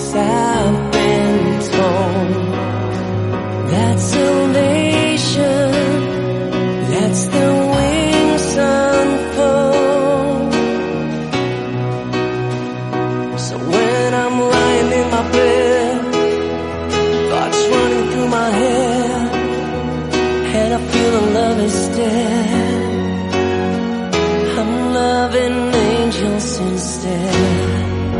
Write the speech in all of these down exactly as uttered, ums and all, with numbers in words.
yes, I've been told that salvation lets the wings unfold. So when I'm lying in my bed, thoughts running through my head, and I feel the love is dead, I'm loving angels instead.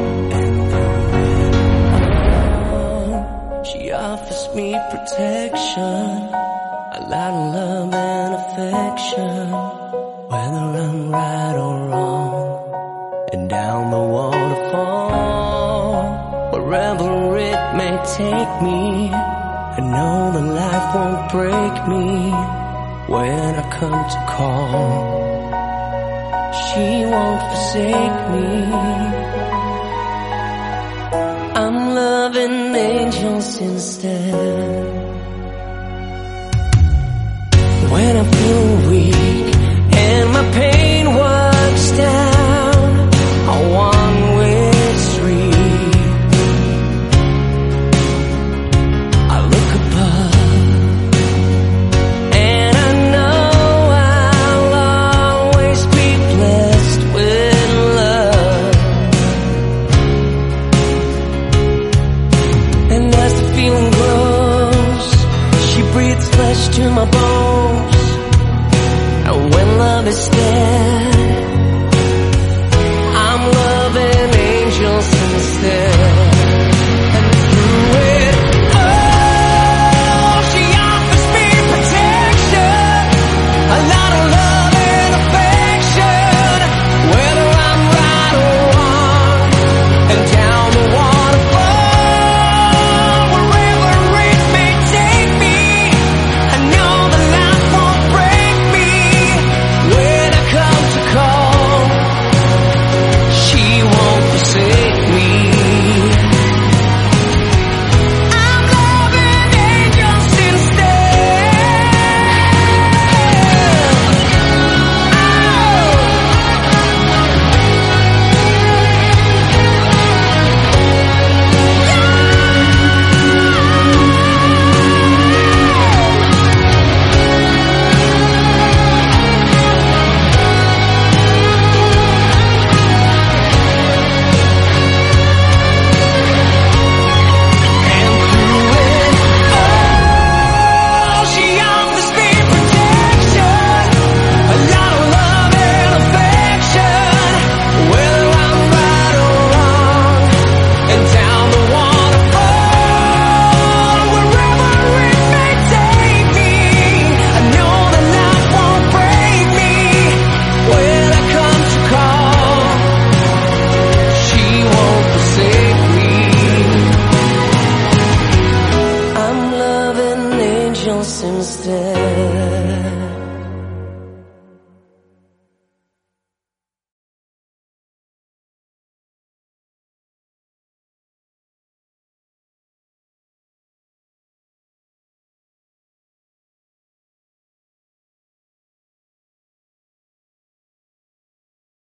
She offers me protection, a lot of love and affection, whether I'm right or wrong, and down the waterfall, wherever it may take me, I know that life won't break me when I come to call. She won't forsake me. I'm loving angels instead. When I feel weak and my pain works down a one-way street, I look above and I know I'll always be blessed with love. And as the feeling grows, she breathes flesh to my bones. And when love is dead, I'm loving angels instead. And through it all, she offers me protection, a lot of love and affection, whether I'm right or wrong, and down the waterfall, wherever it may take me, I know the life won't break me when I come to call. She won't forsake me. I'm loving angels instead. And through it all, she offers me protection, a lot of love and affection, whether I'm right or wrong, and down the waterfall, wherever it may take me, I know that life won't break me when I come to call. She won't forsake me. I'm loving angels instead.